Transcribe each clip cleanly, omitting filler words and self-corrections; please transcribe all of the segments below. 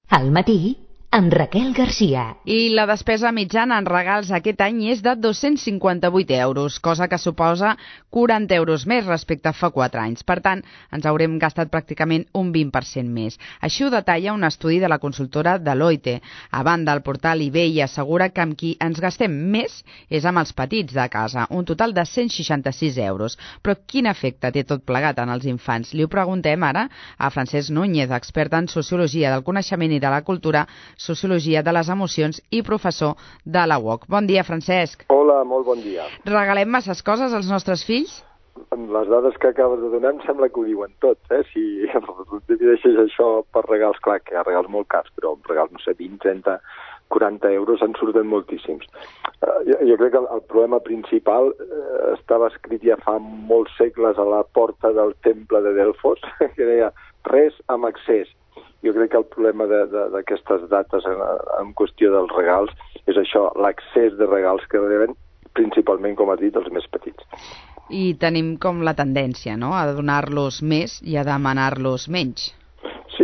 Al matí, amb Raquel Garcia. I la despesa mitjana en regals aquest any és de 258 euros, cosa que suposa 40 euros més respecte a fa 4 anys. Per tant, ens haurem gastat pràcticament un 20% més. Així ho detalla un estudi de la consultora Deloitte. A banda, el portal eBay assegura que amb qui ens gastem més és amb els petits de casa, un total de 166 euros. Però quin efecte té tot plegat en els infants? Li ho preguntem ara a Francesc Núñez, expert en Sociologia del Coneixement i de la Cultura, Sociologia de les Emocions i professor de la UOC. Bon dia, Francesc. Hola, molt bon dia. Regalem masses coses als nostres fills? Amb les dades que acabes de donar em sembla que ho diuen tot, Si divideixes això per regals, clar, que hi ha regals molt cars, però regals, no sé, 20, 30, 40 euros en surten moltíssims. Jo crec que el problema principal estava escrit ja fa molts segles a la porta del temple de Delfos, que deia res amb excés. Jo crec que el problema d'aquestes dates en qüestió dels regals és això, l'accés de regals que reben principalment, com has dit, els més petits. I tenim com la tendència, no?, a donar-los més i a demanar-los menys. Sí,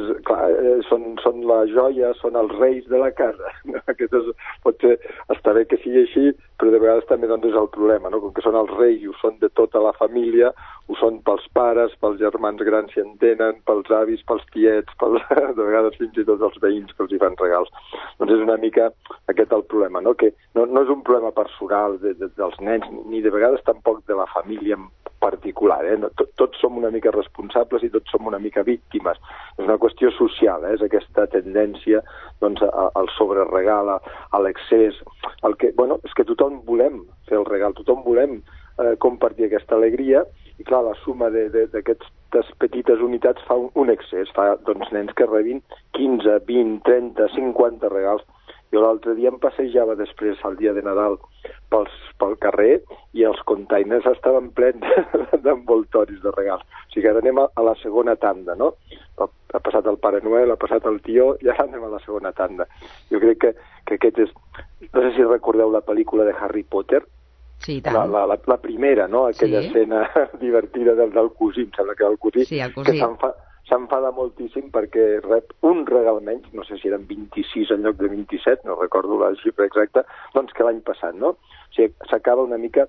són la joia, són els reis de la casa. Potser està bé que sigui així, però de vegades també és el problema, no? Com que són els reis i ho són de tota la família, ho són pels pares, pels germans grans si en tenen, pels avis, pels tiets, de vegades fins i tot els veïns que els hi fan regals. Doncs és una mica aquest el problema, no? Que no és un problema personal dels nens, ni de vegades tampoc de la família en particular. Tots som una mica responsables i tots som una mica víctimes. És una qüestió social, és aquesta tendència al sobreregal, a l'excés. És que tothom volem fer el regal, tothom volem compartir aquesta alegria i clar, la suma d'aquestes petites unitats fa un excés, fa nens que rebin 15, 20, 30, 50 regals. Jo l'altre dia em passejava després, al dia de Nadal, pel carrer i els containers estaven plens d'envoltoris de regals. O sigui que ara anem a la segona tanda, no? Ha passat el Pare Noel, ha passat el tió i ara anem a la segona tanda. Jo crec que aquest és... No sé si recordeu la pel·lícula de Harry Potter. Sí, tant. La primera, no? Aquella escena divertida del cosí, em sembla que era el cosí, sí, el cosí. Que s'enfada moltíssim perquè rep un regal menys, no sé si eren 26 en lloc de 27, no recordo la xifra exacta, doncs que l'any passat, no? O sigui, s'acaba una mica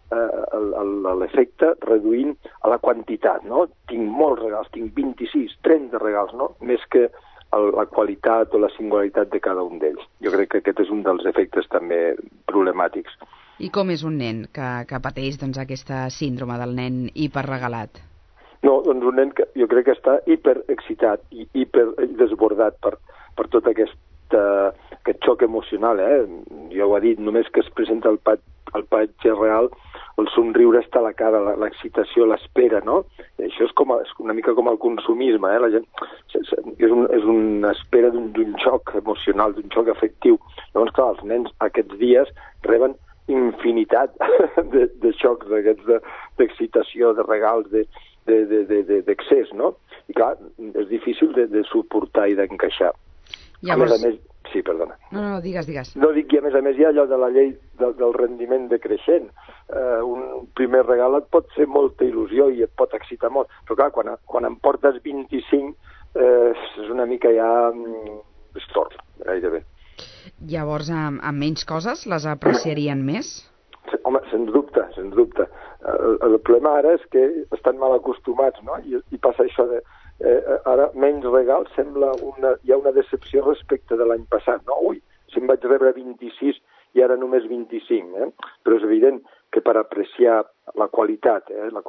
l'efecte reduint a la quantitat, no? Tinc molts regals, tinc 26, 30 regals, no? Més que la qualitat o la singularitat de cada un d'ells. Jo crec que aquest és un dels efectes també problemàtics. I com és un nen que pateix aquesta síndrome del nen hiperregalat? No, doncs un nen que jo crec que està hiperexcitat i desbordat per tot aquest xoc emocional. Ja ho ha dit, només que es presenta el patge real, el somriure està a la cara, l'excitació, l'espera, no? I això és una mica com el consumisme, La gent és una espera d'un xoc emocional, d'un xoc afectiu. Llavors, clar, els nens aquests dies reben infinitat de xocs d'aquests d'excitació, de regals, d'excés, no? I clar, és difícil de suportar i d'encaixar. Llavors... A més, sí, perdona. No, digues. No, dic que a més hi ha allò de la llei del rendiment decreixent. Un primer regal et pot fer molta il·lusió i et pot excitar molt, però clar, quan en portes 25 és una mica ja estort, gairebé. Llavors, amb menys coses les apreciarien més? Home, sens dubte. El problema ara és que estan mal acostumats, no? I passa això de... ara menys regals sembla hi ha una decepció respecte de l'any passat, no? Ui, si em vaig rebre 26 i ara només 25, Però és evident que per apreciar la qualitat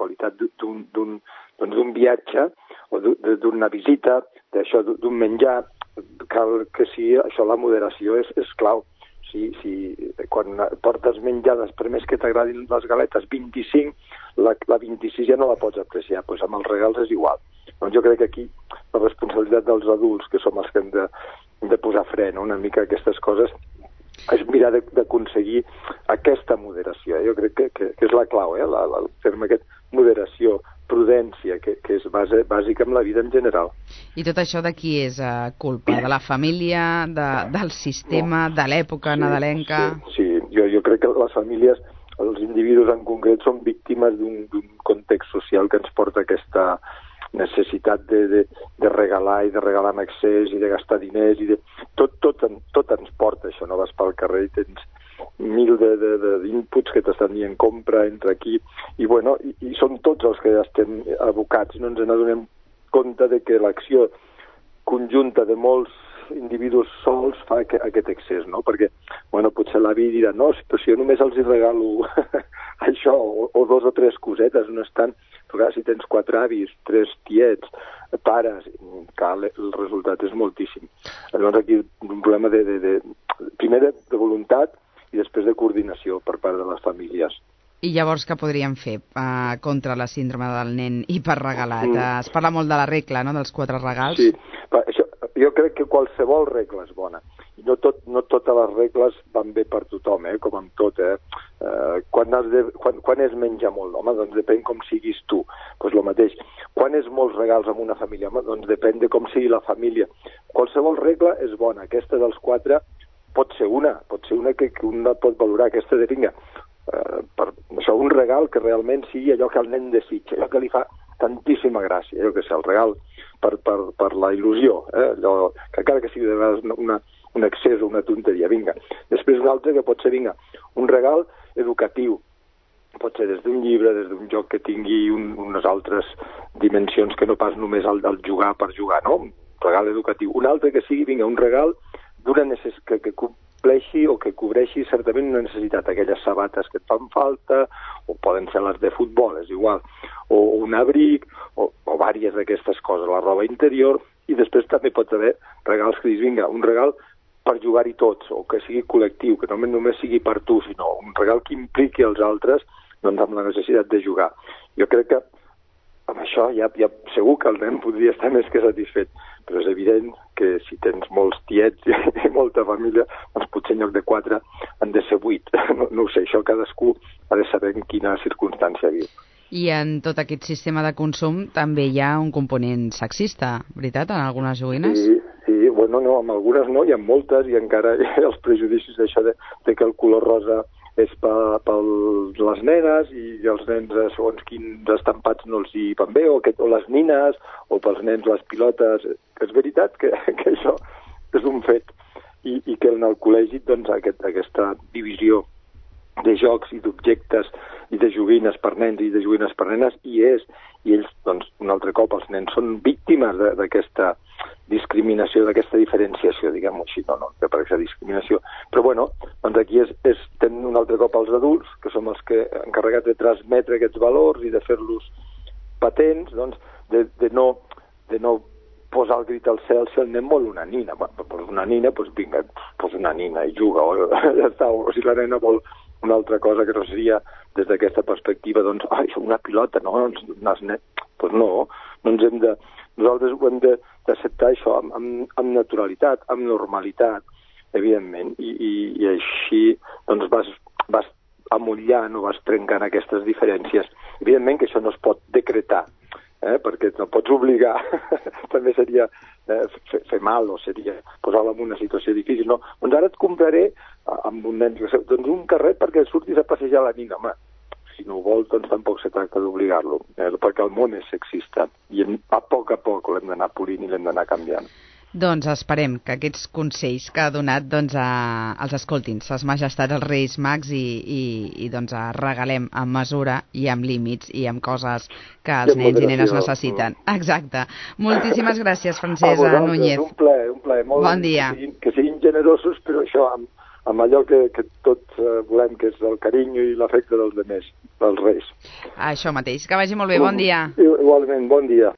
d'un viatge o d'una visita, d'un menjar, cal que sigui això, la moderació és clau. Quan portes menjades, per més que t'agradin les galetes, 25, la 26 ja no la pots apreciar, doncs amb els regals és igual. Doncs jo crec que aquí la responsabilitat dels adults, que som els que hem de posar fre, no? Una mica aquestes coses, és mirar d'aconseguir aquesta moderació. Jo crec que és la clau, el terme aquest, moderació, prudència, que és bàsica en la vida en general. I tot això de qui és culpa? De la família, del sistema, de l'època nadalenca? Sí, jo crec que les famílies, els individus en concret, són víctimes d'un context social que ens porta aquesta necessitat de regalar i de regalar amb excés i de gastar diners i tot ens porta això, no? Vas pel carrer i tens mil d'inputs que t'estan dient compra, entra aquí, i bueno, i som tots els que estem abocats, no ens n'adonem compte de que l'acció conjunta de molts individus sols fa aquest excés, no? Perquè, bueno, potser l'avi dirà, no, però si jo només els hi regalo això, o 2 o 3 cosetes, no és tant, però clar, si tens 4 avis, 3 tiets, pares, clar, el resultat és moltíssim. Llavors aquí un problema primer de voluntat i després de coordinació per part de les famílies. I llavors què podríem fer contra la síndrome del nen hiperregalat? Es parla molt de la regla, no?, dels 4 regals. Sí, això, jo crec que qualsevol regla és bona. I no totes les regles van bé per tothom, com amb tot. Quan es menja molt? Home, doncs depèn com siguis tu. Doncs el mateix. Quan és molts regals en una família? Home, doncs depèn de com sigui la família. Qualsevol regla és bona. Aquesta dels 4 pot ser una que una pot valorar. Aquesta de, vinga, per això un regal que realment sigui allò que el nen desitja, allò que li fa tantíssima gràcia, allò que és el regal per la il·lusió, allò que encara que sigui de vegades un excés o una tonteria, vinga. Després un altre que pot ser, vinga, un regal educatiu, pot ser des d'un llibre, des d'un joc que tingui unes altres dimensions que no pas només el jugar per jugar, no? Un regal educatiu. Un altre que sigui, vinga, un regal d'una necessitat que compleixi o que cobreixi certament una necessitat, aquelles sabates que et fan falta, o poden ser les de futbol, és igual, o un abric, o vàries d'aquestes coses, la roba interior, i després també pot haver regals que dius, vinga, un regal per jugar-hi tots, o que sigui col·lectiu, que només sigui per tu, sinó un regal que impliqui els altres, doncs amb la necessitat de jugar. Jo crec que amb això ja segur que el nen podria estar més que satisfet, però és evident que si tens molts tiets i molta família, doncs potser en lloc de 4 han de ser 8. No ho sé, això cadascú ha de saber en quina circumstància viu. I en tot aquest sistema de consum també hi ha un component sexista, veritat, en algunes joguines? Sí, bueno, no, amb algunes no, hi ha moltes, i encara hi ha els prejudicis d'això de que el color rosa és per les nenes i els nens segons quins estampats no els hi van bé, o les nines, o pels nens les pilotes. És veritat que això és un fet, i que en el col·legi doncs, aquesta divisió de jocs i d'objectes i de joguines per nens i de joguines per nenes i ells, doncs, un altre cop, els nens són víctimes d'aquesta discriminació, d'aquesta diferenciació, diguem-ho així, no per aquesta discriminació. Però bueno, doncs aquí tenen un altre cop els adults, que som els que encarregats de transmetre aquests valors i de fer-los patents, doncs, de no posar el crit al cel si el nen vol una nina. Bueno, pues una nina, doncs vinga, posa una nina i juga, o ja està, o si la nena vol una altra cosa que no seria des d'aquesta perspectiva, doncs, una pilota, no? Doncs no, nosaltres ho hem d'acceptar això amb naturalitat, amb normalitat, evidentment, i així doncs vas amollant o vas trencant aquestes diferències. Evidentment que això no es pot decretar, perquè no pots obligar, també seria fer mal o seria posar-lo en una situació difícil. No, doncs ara et compraré amb un nen, doncs un carret perquè surtis a passejar la nina. Home, si no ho vol, doncs tampoc se tracta d'obligar-lo, perquè el món és sexista i a poc l'hem d'anar polint i l'hem d'anar canviant. Doncs esperem que aquests consells que ha donat doncs, els escoltin ses majestats els Reis Mags i doncs regalem amb mesura i amb límits i amb coses que els nens i nenes necessiten. Exacte. Moltíssimes gràcies, Francesc Núñez. Un plaer. Molt bon dia. Que siguin generosos, però això amb allò que tots volem, que és el carinyo i l'afecte dels altres, dels Reis. Això mateix. Que vagi molt bé. Bon dia. Igualment, bon dia.